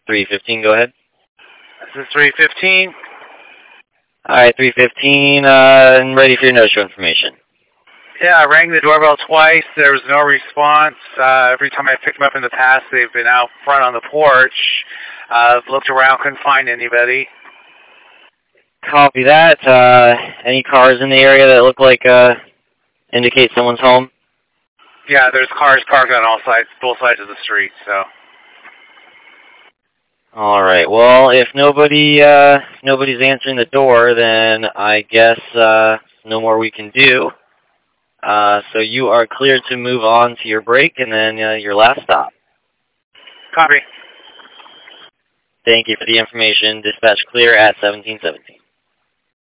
315, go ahead. This is 315. Alright, 315, and ready for your no-show information. Yeah, I rang the doorbell twice. There was no response. Every time I picked them up in the past, they've been out front on the porch. I've looked around, couldn't find anybody. Copy that. Any cars in the area that look like, indicate someone's home? Yeah, there's cars parked on all sides, both sides of the street, so. Alright, well, if nobody's answering the door, then I guess, no more we can do. So you are cleared to move on to your break and then your last stop. Copy. Thank you for the information. Dispatch clear at 1717.